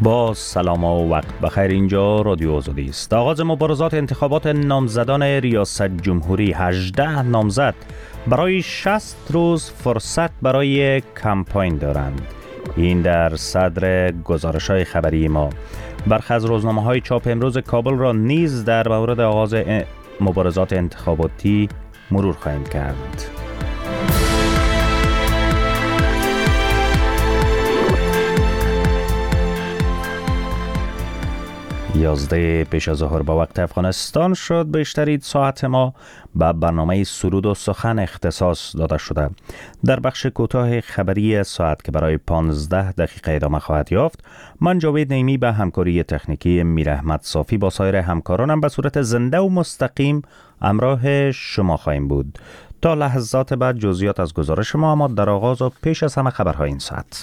با سلام و وقت بخیر. اینجا رادیو آزادی است. آغاز مبارزات انتخابات نامزدان ریاست جمهوری. 18 نامزد برای 60 روز فرصت برای کمپاین دارند. این در صدر گزارش‌های خبری ما. برخی از روزنامه‌های چاپ امروز کابل را نیز در مورد آغاز مبارزات انتخاباتی مرور خواهیم کرد. 11 پیش از ظهر به وقت افغانستان شد. بیشترین ساعت ما به برنامه سرود و سخن اختصاص داده شده. در بخش کوتاه خبری ساعت که برای 15 دقیقه ادامه خواهد یافت، من جاوید نیمی به همکاری تکنیکی میر احمد صافی با سایر همکارانم به صورت زنده و مستقیم همراه شما خواهیم بود. تا لحظات بعد جزئیات از گزارش ما، اما در آغاز و پیش از همه خبرهای این ساعت.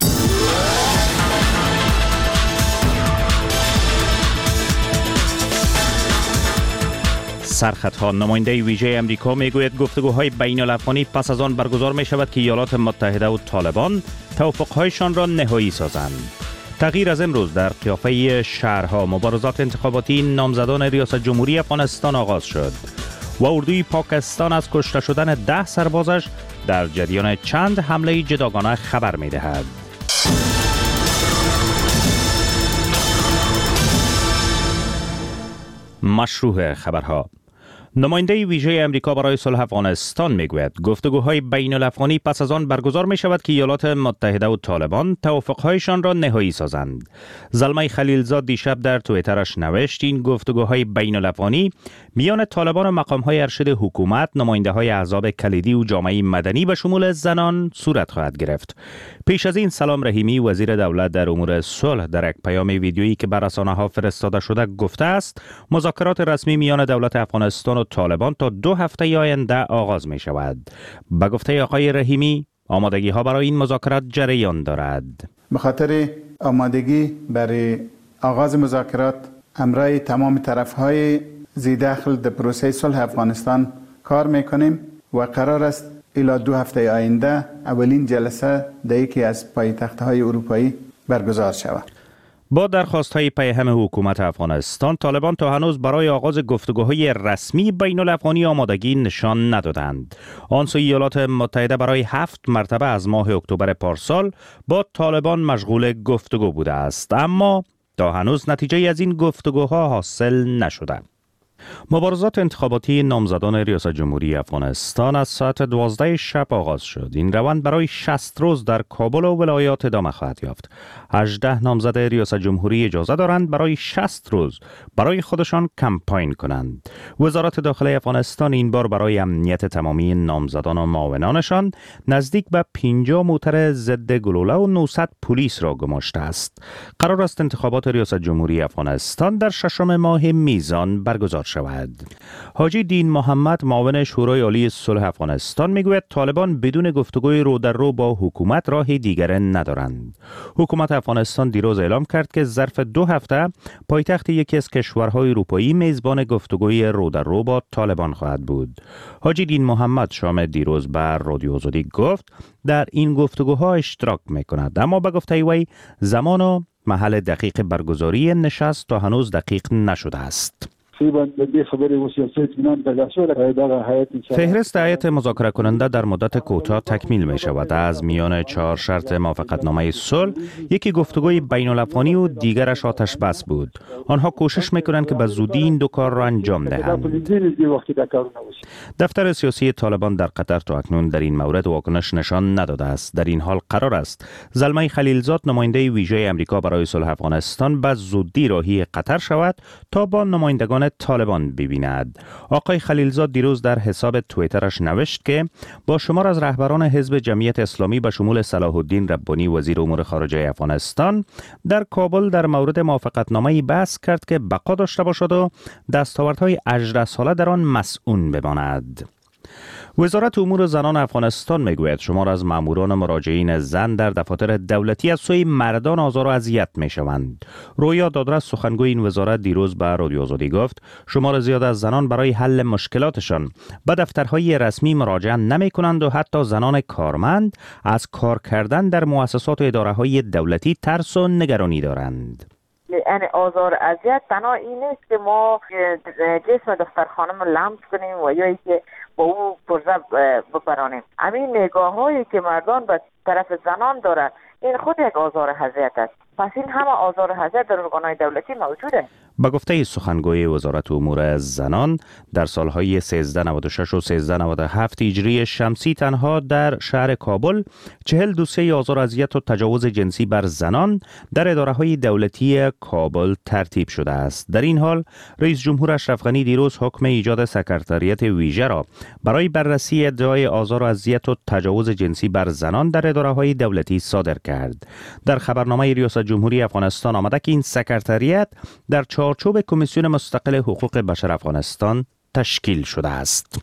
سرخطها. نماینده ویژه امریکا میگوید گفتگوهای بین الافغانی پس از آن برگزار می شود که ایالات متحده و طالبان توافقهایشان را نهایی سازند. تغییر از امروز در قیافه شهرها. مبارزات انتخاباتی نامزدان ریاست جمهوری افغانستان آغاز شد و اردوی پاکستان از کشته شدن 10 سربازش در جریان چند حمله جداگانه خبر می دهد. مشروع خبرها. نماینده ویژه امریکا برای صلح افغانستان میگوید گفتگوهای بین الافغانی پس از آن برگزار می شود که ایالات متحده و طالبان توافقهایشان را نهایی سازند. زلمه خلیلزاد دیشب در توییترش نوشت این گفتگوهای بین الافغانی میان طالبان و مقامهای ارشد حکومت، نماینده های احزاب کلیدی و جامعه مدنی به شمول زنان صورت خواهد گرفت. پیش از این سلام رحیمی وزیر دولت در امور صلح در یک پیام ویدیویی که بر رسانه‌ها فرستاده شده گفته است مذاکرات رسمی میان دولت افغانستان و طالبان تا 2 هفته آینده آغاز می شود. به گفته آقای رحیمی آمادگی ها برای این مذاکرات جریان دارد. به خاطر آمادگی برای آغاز مذاکرات همراه تمام طرف‌های ذی‌دخل در پروسه صلح افغانستان کار میکنیم و قرار است الی 2 هفته آینده اولین جلسه در یکی از پایتخت‌های اروپایی برگزار شود. با درخواست‌های پیهم حکومت افغانستان، طالبان تا هنوز برای آغاز گفتگوهای رسمی بین الافغانی آمادگی نشان ندادند. آن سوی ایالات متحده برای 7 مرتبه از ماه اکتبر پارسال با طالبان مشغول گفتگو بوده است، اما تا هنوز نتیجه از این گفتگوها حاصل نشده. مبارزات انتخاباتی نامزدان ریاست جمهوری افغانستان از ساعت 12 شب آغاز شد. این روند برای 60 روز در کابل و ولایات ادامه خواهد یافت. 18 نامزد ریاست جمهوری اجازه دارند برای 60 روز برای خودشان کمپاین کنند. وزارت داخلی افغانستان این بار برای امنیت تمامی نامزدان و معاونانشان نزدیک به 50 موتر ضد گلوله و 900 پلیس را گماشته است. قرار است انتخابات ریاست جمهوری افغانستان در 6 ماه میزان برگزار شود. حاجی دین محمد معاون شورای عالی صلح افغانستان میگوید طالبان بدون گفتگوی رو در رو با حکومت راه دیگر ندارند. حکومت افغانستان دیروز اعلام کرد که ظرف 2 هفته پایتخت یکی از کشورهای اروپایی میزبان گفتگوی رو در رو با طالبان خواهد بود. حاجی دین محمد شام دیروز بر رادیو آزادی گفت در این گفتگوها اشتراک میکند، اما به گفته وی زمان و محل دقیق برگزاری نشست تا هنوز دقیق نشده است. فهرست هیئت مذاکره کننده در مدت کوتاه تکمیل می شود. از میان 4 شرط موافقتنامه صلح یکی گفتگوی بین الافغانی و دیگرش آتش بس بود. آنها کوشش می کنند که به زودی این 2 کار را انجام دهند. دفتر سیاسی طالبان در قطر تا اکنون در این مورد واکنش نشان نداده است. در این حال قرار است زلمه خلیلزاد نماینده ویژه امریکا برای صلح افغانستان به زودی راهی قطر شود تا با نمایندگان طالبان ببیند. آقای خلیلزاد دیروز در حساب توییترش نوشت که با شمار از رهبران حزب جمعیت اسلامی به شمول صلاح الدین ربانی وزیر امور خارجه افغانستان در کابل در مورد موافقتنامه‌ای بحث کرد که بقا داشته باشد و دستاوردهای 18 ساله در آن مسئول بماند. وزارت امور زنان افغانستان میگوید شمار از ماموران مراجعین زن در دفاتر دولتی از سوی مردان آزار و اذیت میشوند. رویا دادرس سخنگوی این وزارت دیروز به رادیو آزادی گفت شمار زیاد از زنان برای حل مشکلاتشان به دفترهای رسمی مراجعه نمی کنند و حتی زنان کارمند از کار کردن در مؤسسات و اداره‌های دولتی ترس و نگرانی دارند. یعنی آزار اذیت تنها این نیست که ما جسم دفتر خانم لمس کنیم و یا اینکه با او پرزه بپرانیم. همین نگاه هایی که مردان به طرف زنان داره این خود یک آزار اذیت است. پس این همه آزار اذیت در ارگان‌های دولتی موجوده. به گفته سخنگوی وزارت امور زنان در سالهای 1396 و 1397 هجری شمسی تنها در شهر کابل 40 دوسیه آزار و اذیت و تجاوز جنسی بر زنان در اداره‌های دولتی کابل ترتیب شده است. در این حال رئیس جمهور اشرف غنی دیروز حکم ایجاد سکرتریات ویژه را برای بررسی ادعای آزار و اذیت و تجاوز جنسی بر زنان در اداره‌های دولتی صادر کرد. در خبرنامه ریاست جمهوری افغانستان آمده که این سکرتریات در چارچوب کمیسیون مستقل حقوق بشر افغانستان تشکیل شده است.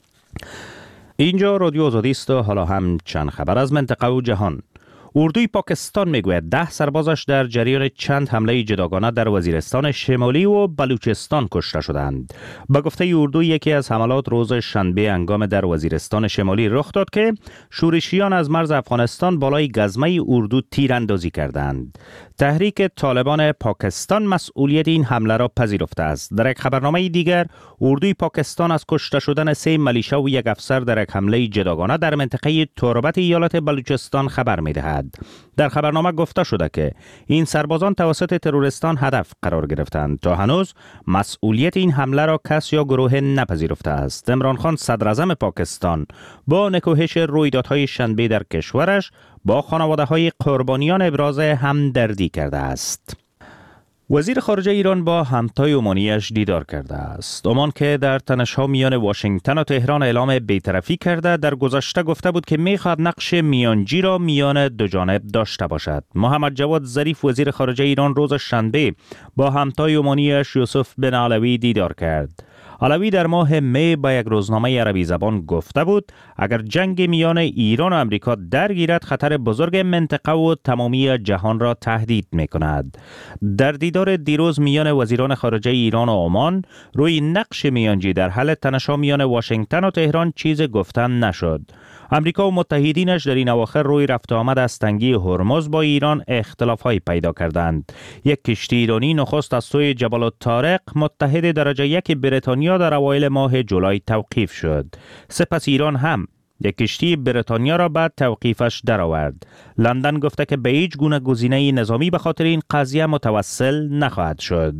اینجا رادیو آزادی است و حالا هم چند خبر از منطقه و جهان. اردوی پاکستان میگوید 10 سربازش در جریان چند حمله جداگانه در وزیرستان شمالی و بلوچستان کشته شدند. به گفته اردو یکی از حملات روز شنبه هنگام در وزیرستان شمالی رخ داد که شورشیان از مرز افغانستان بالای گزمه اردو تیراندازی کردند. تحریک طالبان پاکستان مسئولیت این حمله را پذیرفته است. در یک خبرنامه دیگر اردوی پاکستان از کشته شدن 3 ملیشه و 1 افسر در یک حمله جداگانه در منطقه تربت ایالت بلوچستان خبر می‌دهد. در خبرنامه گفته شده که این سربازان توسط تروریستان هدف قرار گرفتند. تا هنوز مسئولیت این حمله را کس یا گروه نپذیرفته است. عمران خان صدراعظم پاکستان با نکوهش رویدادهای شنبه در کشورش با خانواده‌های قربانیان ابراز همدردی کرده است. وزیر خارجه ایران با همتای عمانیش دیدار کرده است. عمان که در تنش‌ها میان واشنگتن و تهران اعلام بی‌طرفی کرده در گذشته گفته بود که می‌خواهد نقش میانجی را میان دو جانب داشته باشد. محمد جواد ظریف وزیر خارجه ایران روز شنبه با همتای عمانیش یوسف بن علوی دیدار کرد. علوی در ماه می با یک روزنامه عربی زبان گفته بود اگر جنگ میان ایران و امریکا درگیرد خطر بزرگ منطقه و تمامی جهان را تهدید می‌کند. در دیدار دیروز میان وزیران خارجه ایران و عمان روی نقش میانجی در حل تنش‌ها میان واشنگتن و تهران چیز گفتن نشد. امریکا و متحدینش در این اواخر روی رفت آمد از تنگی هرمز با ایران اختلاف‌های پیدا کردند. یک کشتی ایرانی نخست از سوی جبل الطارق متحد درجه 1 بریتانیا در اوایل ماه جولای توقیف شد. سپس ایران هم یک کشتی بریتانیا را بعد توقیفش درآورد. لندن گفته که به هیچ گونه گزینه نظامی به خاطر این قضیه متوسل نخواهد شد.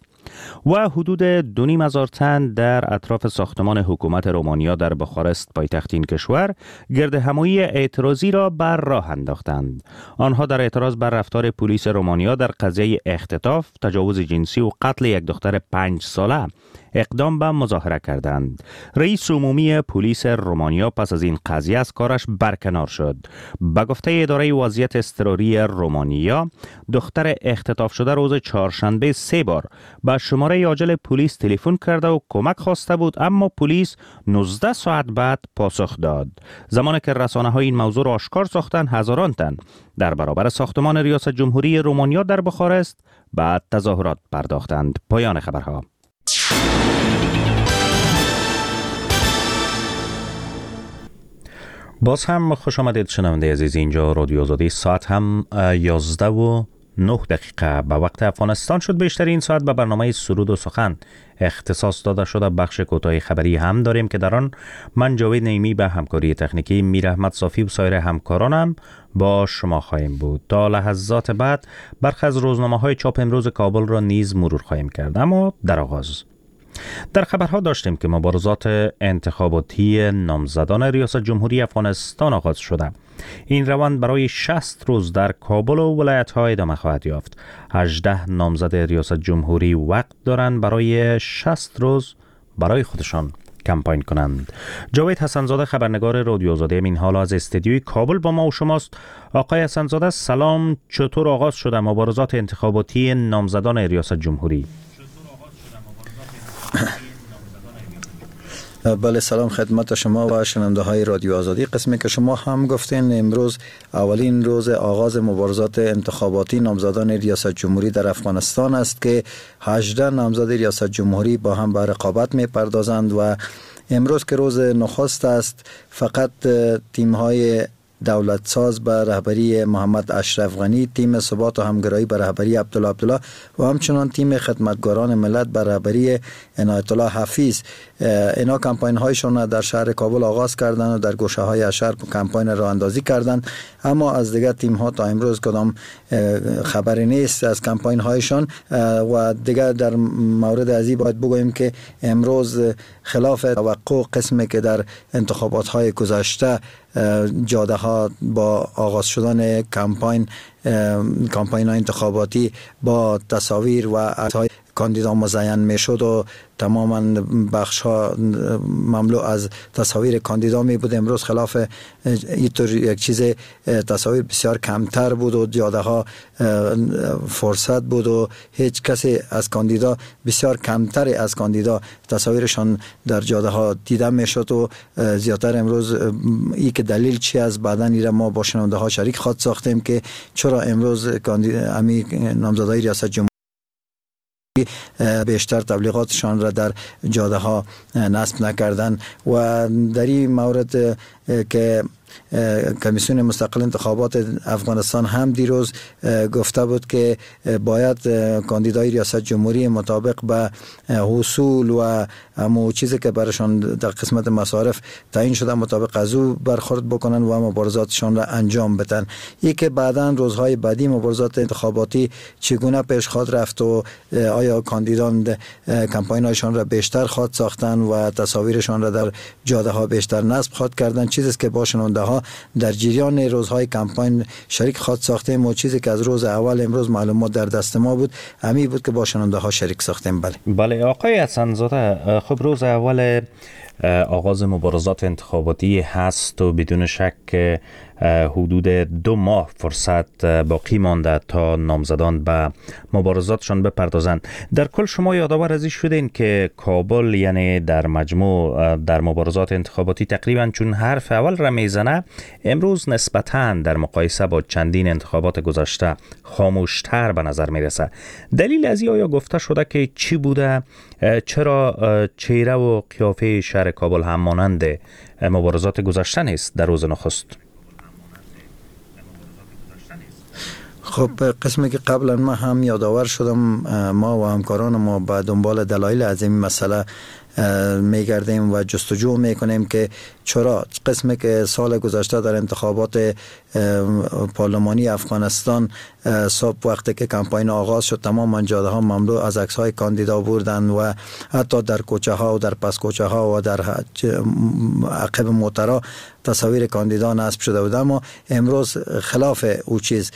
و حدود 2,500 تن در اطراف ساختمان حکومت رومانیا در بخارست پایتخت این کشور گرد همایی اعتراضی را بر راه انداختند. آنها در اعتراض بر رفتار پلیس رومانیا در قضیه اختطاف، تجاوز جنسی و قتل یک دختر 5 ساله اقدام به مظاهره کردند. رئیس عمومی پلیس رومانیا پس از این قضیه از کارش برکنار شد. به گفته اداره وضعیت اضطراری رومانیا، دختر اختطاف شده روز چهارشنبه 3 بار به شماره عاجل پلیس تلفن کرده و کمک خواسته بود، اما پلیس 19 ساعت بعد پاسخ داد. زمانی که رسانه‌های این موضوع را آشکار ساختند، هزاران تن در برابر ساختمان ریاست جمهوری رومانیا در بخارست بعد تظاهرات پرداختند. پایان خبرها. باز هم خوش آمدید شنونده عزیز. اینجا رادیو آزادی، ساعت هم 11:09 به وقت افغانستان شد. بیشتر این ساعت به برنامه سرود و سخن اختصاص داده شده. بخش کوتاه خبری هم داریم که در آن من جاوید نعیمی به همکاری تکنیکی میر احمد صافی و سایر همکارانم با شما خواهیم بود. تا لحظات بعد برخی از روزنامه‌های چاپ امروز کابل را نیز مرور خواهیم کرد. اما در آغاز در خبرها داشتیم که مبارزات انتخاباتی نامزدان ریاست جمهوری افغانستان آغاز شده. این روند برای 60 روز در کابل و ولایت‌ها ادامه خواهد یافت. 18 نامزد ریاست جمهوری وقت دارند برای 60 روز برای خودشان کمپاین کنند. جاوید حسنزاده خبرنگار رادیو آزادی این حالا از استودیوی کابل با ما و شماست. آقای حسنزاده سلام، چطور آغاز شده مبارزات انتخاباتی نامزدان ریاست جمهوری؟ بله، سلام خدمت شما و شنونده های رادیو آزادی. قسمی که شما هم گفتین، امروز اولین روز آغاز مبارزات انتخاباتی نامزدان ریاست جمهوری در افغانستان است که 18 نامزد ریاست جمهوری با هم به رقابت می پردازند و امروز که روز نخست است، فقط تیم های دولت ساز به رهبری محمد اشرف غنی، تیم ثبات و همگرایی به رهبری عبدالله و همچنان تیم خدمتگاران ملت به رهبری عنایت الله حفیظ، اینا کمپاین هایشون در شهر کابل آغاز کردند و در گوشه های شهر کمپاین راه اندازی کردند. اما از دیگر تیم ها تا امروز کدام خبری نیست از کمپاین هایشان و دیگر در مورد ازی باید بگوییم که امروز خلاف توقع قسمی که در انتخابات های گذشته جاده ها با آغاز شدن کمپاین انتخاباتی با تصاویر و عکس‌های کاندیدا مزین میشد و تماما بخش ها مملو از تصاویر کاندیدا می بود، امروز خلاف اینطور یک چیز تصاویر بسیار کمتر بود و جاده ها فرصت بود و هیچ کسی از کاندیدا، بسیار کمتر از کاندیدا تصاویرشان در جاده ها دیده میشد و زیادتر امروز ای که دلیل چی از بعدن ایره ما با شنونده ها شریک خواهد ساختیم که چرا امروز نامزدای ریاست جمهوری بیشتر تبلیغاتشان را در جاده ها نصب نکردن. و در این مورد که کمیسیون مستقل انتخابات افغانستان هم دیروز گفته بود که باید کاندیدای ریاست جمهوری مطابق به حصول و همون چیزی که برشان در قسمت مصارف تعیین شده مطابق از او برخورد بکنن و مبارزاتشان را انجام بدن. این که بعداً روزهای بعدی مبارزات انتخاباتی چگونه پیش خواهد رفت و آیا کاندیدان کمپاین‌هایشان را بیشتر خواهد ساختن و تصاویرشان را در جاده ها بیشتر نصب خواهد کردن، چیزی که با شنونده ها در جریان روزهای کمپاین شریک خواهد ساختیم و چیزی که از روز اول امروز معلومات در دست ما بود همین بود که با شنونده ها شریک ساختیم. بله آقای حسن‌زاده، خب روز اول آغاز مبارزات انتخاباتی هست و بدون شک حدود 2 ماه فرصت باقی مانده تا نامزدان به مبارزاتشان بپردازند. در کل شما یادآور از این شدین که کابل یعنی در مجموع در مبارزات انتخاباتی تقریبا چون حرف اول را میزنه، امروز نسبتاً در مقایسه با چندین انتخابات گذشته خاموشتر به نظر میرسه. دلیل از این آیا گفته شده که چی بوده؟ چرا چهره و قیافه شهر کابل هم مانند مبارزات گذشته نیست در روز نخست؟ خب قسمی که قبلا ما هم یادآور شدم، ما و همکاران ما به دنبال دلایل از این مسئله میگردیم و جستجو میکنیم که چرا قسمی که سال گذشته در انتخابات پارلمانی افغانستان صبح وقتی که کمپاین آغاز شد تمام جاده ها مملو از عکس های کاندیدا بودند و حتی در کوچه ها و در پس کوچه ها و در عقب موترها تصاویر کاندیدا نصب شده بود. اما امروز خلاف او چیز،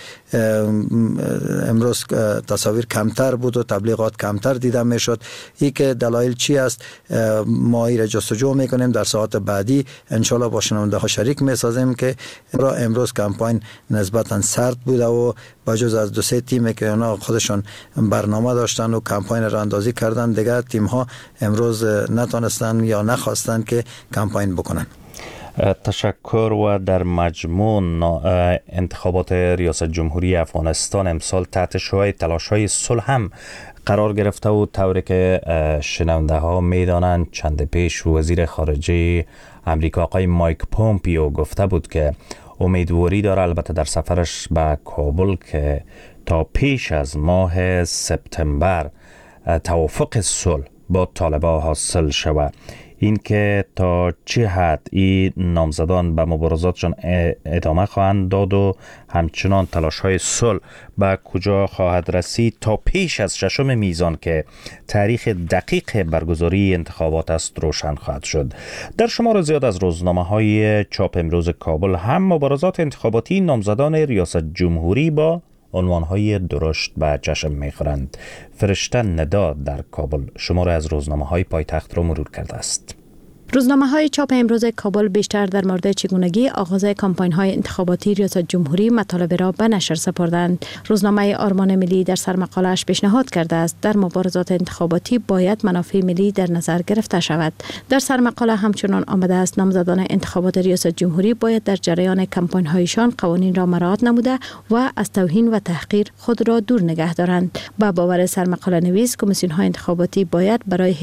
امروز تصاویر کمتر بود و تبلیغات کمتر دیده میشد. این که دلایل چی است ما ای را جستجو میکنیم، در ساعت بعدی انشالله با شنونده ها شریک میسازیم که امروز کمپاین نسبتا سرد بوده و با جز از 2-3 تیم که اونا خودشون برنامه داشتن و کمپاین را اندازی کردن، دیگر تیم ها امروز نتونستن یا نخواستن که کمپاین بکنن. تشکر. و در مجموع انتخابات ریاست جمهوری افغانستان امسال تحت شعاع تلاش‌های صلح هم قرار گرفته و طوری که شنونده ها میدانند چند پیش وزیر خارجه امریکا آقای مایک پومپیو گفته بود که امیدواری داره البته در سفرش به کابل که تا پیش از ماه سپتامبر توافق صلح با طالبان حاصل شود. این که تا چه حد این نامزدان به مبارزاتشان ادامه خواهند داد و همچنان تلاش‌های صلح به کجا خواهد رسید تا پیش از 6 میزان که تاریخ دقیق برگزاری انتخابات است روشن خواهد شد. در شمار زیاد از روزنامه‌های چاپ امروز کابل هم مبارزات انتخاباتی نامزدان ریاست جمهوری با عنوان‌های درشت به چشم می‌خورند. فرشته ندا در کابل شماره از روزنامه‌های پایتخت را مرور کرده است. روزنامه‌های چاپ امروز کابل بیشتر در مورد چگونگی آغاز کمپاین‌های انتخاباتی ریاست جمهوری مطالب را به نشر سپردند. روزنامه آرمان ملی در سرمقاله‌اش پیشنهاد کرده است در مبارزات انتخاباتی باید منافع ملی در نظر گرفته شود. در سرمقاله همچنان آمده است نامزدان انتخابات ریاست جمهوری باید در جریان کمپاین‌هایشان قوانین را مراعات نموده و از توهین و تحقیر خود را دور نگه دارند. با باور سرمقاله نویس، کمیسیون‌های انتخاباتی باید برای